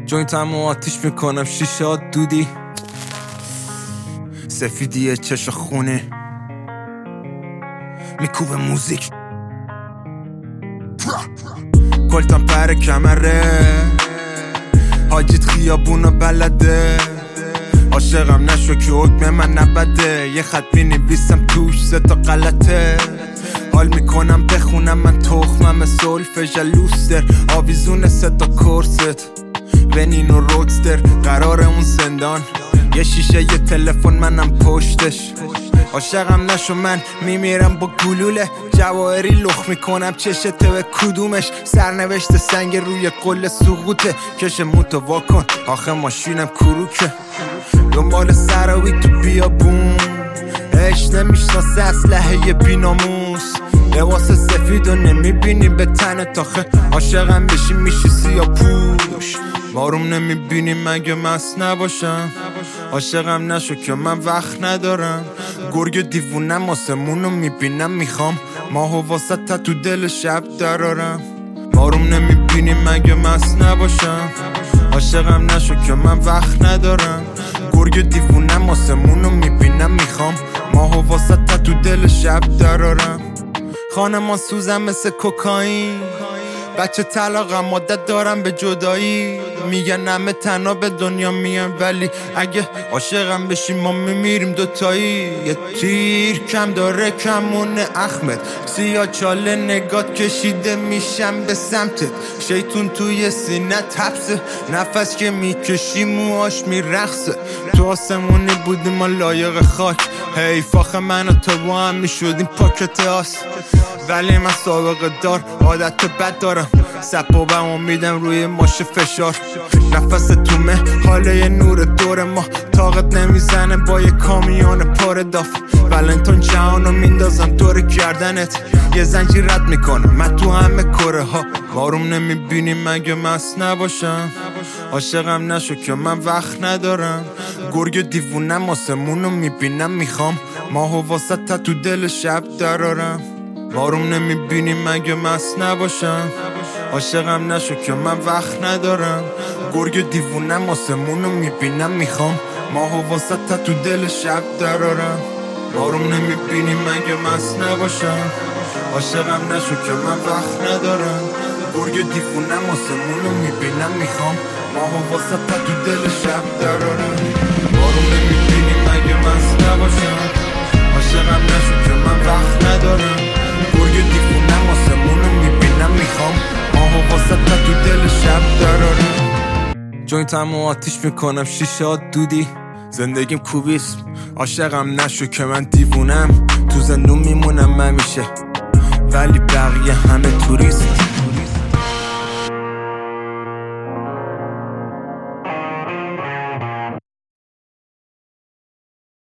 جوینتمو آتیش میکنم، شیشه دودی سفیدیه چش خونه میکوبه موزیک کلتم پر کمره حاجیت خیابونو بلده عاشقم نشو که حکم من نبده یه خط مینویسم توش 3 تا غلطه حال میکنم بخونم من تخمم سولفژ لوستر آویزون 3 تا کرست ونین و روکستر قرار اون زندان یه شیشه یه تلفن منم پشتش عاشقم نشو من میمیرم با گلوله جواهری لخ میکنم چشته به کدومش سرنوشت سنگ روی قل سقوطه کش موتو واکن آخه ماشینم کروکه دنبال سراوی تو بیابون عشق نمیشناسه اسلحه بیناموس لباس سفید و نمیبینی به تنت آخه عاشقم بشی میشی سیاه پوش ماروم نمیبینی مگه مست نباشم عاشقم نشو که من وقت ندارم گرگ دیوونم آسمونو میبینم میخوام ماهو واسه تو دل شب درارم ماروم نمیبینی مگه مست نباشم عاشقم نشو که من وقت ندارم گرگ دیوونم آسمونو میبینم میخوام ماهو واسه تو دل شب درارم خانمان سوزم مثل کوکائین بچه طلاقم عادت دارم به جدایی میگن همه تنها به دنیا میان ولی اگه عاشقم بشی ما میمیریم دوتایی یه تیر کم داره کمون احمد سیاه چاله نگات کشیده میشم به سمتت شیطون توی سینه تپسه نفس که میکشی موهاش میرقصه تو آسمونی بودیم ما لایق خاک حیف آخه من و تو با هم میشدیم پاکت هاست ولی من سابقه دار عادت بد دارم سبابمو میدم روی ماش فشار نفس تومه حاله یه نور دور ما طاقت نمیزنه با یه کامیون پر داف ولنتون جهانو میندازم دور گردنت یه زنجیر رد میکنم من تو همه کره ها ماروم نمیبینی مگه مست نباشم عاشقم نشو که من وقت ندارم گرگ دیوونم آسمونو میبینم میخوام ماهو واسه تو دل شب درارم ماروم نمیبینی مگه مست نباشم عاشقم نشو که من وقت ندارم گرگ دیوونم آسمونو میبینم میخوام ماهو واسه تو دل شب درارم ماروم نمیبینی مگه مست نباشم عاشقم نشو که من وقت ندارم گرگ دیوونم آسمونو میبینم میخوام ماهو واسه تو دل شب درارم ماروم نمیبینی مگه مست نباشم عاشقم نشو که من وقت ندارم گرگ دیوونم آسمونو میبینم میخوام ماهو واسه تو دل شب درارم جوینتمو آتیش میکنم شیشه دودی زندگیم کوبیسم عاشقم نشو که من دیوونم تو زندون میمونم همیشه ولی بقیه همه توریست